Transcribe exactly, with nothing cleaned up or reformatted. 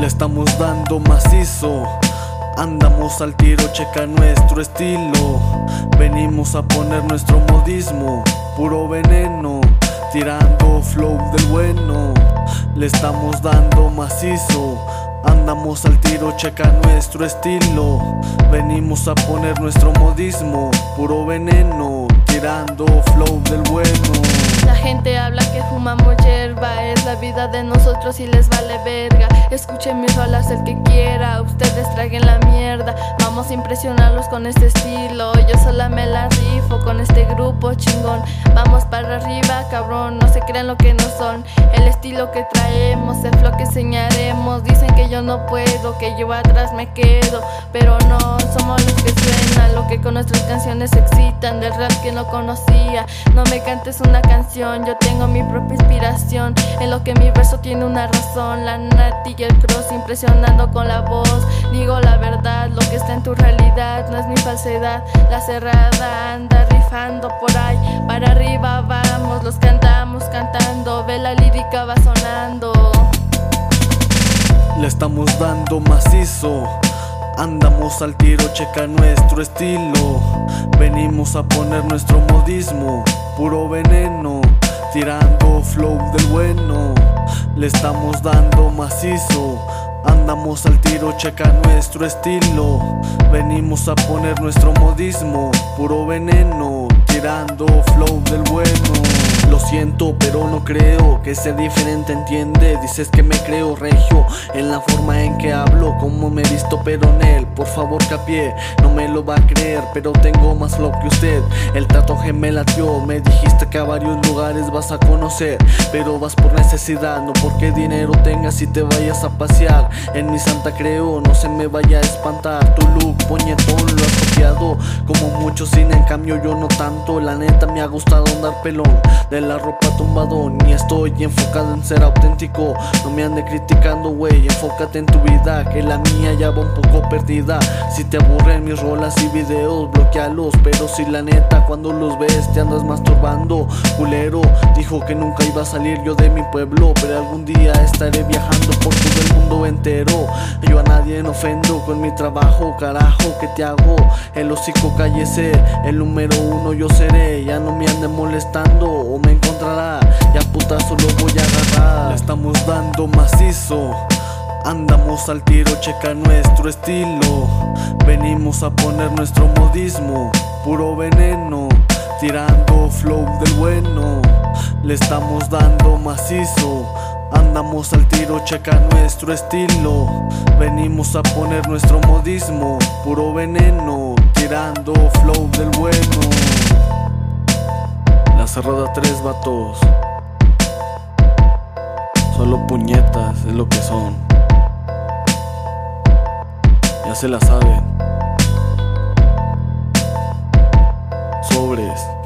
estamos dando macizo. Andamos al tiro, checa nuestro estilo. Venimos a poner nuestro modismo, puro veneno, tirando flow del bueno. Le estamos dando macizo. Andamos al tiro, checa nuestro estilo. Venimos a poner nuestro modismo, puro veneno, tirando flow del bueno. La gente habla que fumamos hierba, es la vida de nosotros y les vale verga. Escuchen mis rolas el que quiera, ustedes traguen la mierda. Vamos a impresionarlos con este estilo, yo sola me la rifo con este grupo chingón. Vamos para arriba, cabrón, no se crean lo que no son. El estilo que traemos, el flow que enseñaremos. Dicen que yo no puedo, que yo atrás me quedo, pero no, somos los que suenan, lo que con nuestras canciones excitan. Del rap que no conocía, no me cantes una canción, yo tengo mi propia inspiración. En lo que mi verso tiene una razón, la Nati y el cross impresionando con la voz. Digo la verdad, lo que está en tu realidad no es mi falsedad. La cerrada anda rifando por ahí, para arriba vamos, los cantamos cantando, ve la lírica va sonando. Le estamos dando macizo. Andamos al tiro, checa nuestro estilo. Venimos a poner nuestro modismo, puro veneno, tirando flow del bueno. Le estamos dando macizo. Andamos al tiro, checa nuestro estilo. Venimos a poner nuestro modismo, puro veneno, tirando flow del bueno. Lo siento, pero no creo que sea diferente, entiende. Dices que me creo regio en la forma en que hablo, como me he visto, pero en él, por favor capié, no me lo va a creer, pero tengo más flow que usted. El tatuaje me latió, me dijiste que a varios lugares vas a conocer, pero vas por necesidad, no porque dinero tengas y te vayas a pasear. En mi santa creo, no se me vaya a espantar. Tu look puñetón lo has copiado, como muchos, sin en cambio yo no tanto. La neta me ha gustado andar pelón, de la ropa tumbado, ni estoy enfocado en ser auténtico. No me ande criticando, wey, enfócate en tu vida, que la mía ya va un poco perdida. Si te aburren mis rolas y videos, bloquealos, pero si la neta cuando los ves te andas masturbando. Culero, dijo que nunca iba a salir yo de mi pueblo, pero algún día estaré viajando por todo el mundo entero. Yo a nadie no ofendo con mi trabajo, carajo, ¿qué te hago? El hocico cállese, el número uno yo seré. Ya no me ande molestando o me encontrará, ya putazo lo voy a agarrar. Le estamos dando macizo. Andamos al tiro, checa nuestro estilo. Venimos a poner nuestro modismo, puro veneno, tirando flow del bueno. Le estamos dando macizo. Andamos al tiro, checa nuestro estilo. Venimos a poner nuestro modismo, puro veneno, tirando flow del bueno. La cerrada tres vatos, solo puñetas es lo que son. Ya se la saben. Sobres.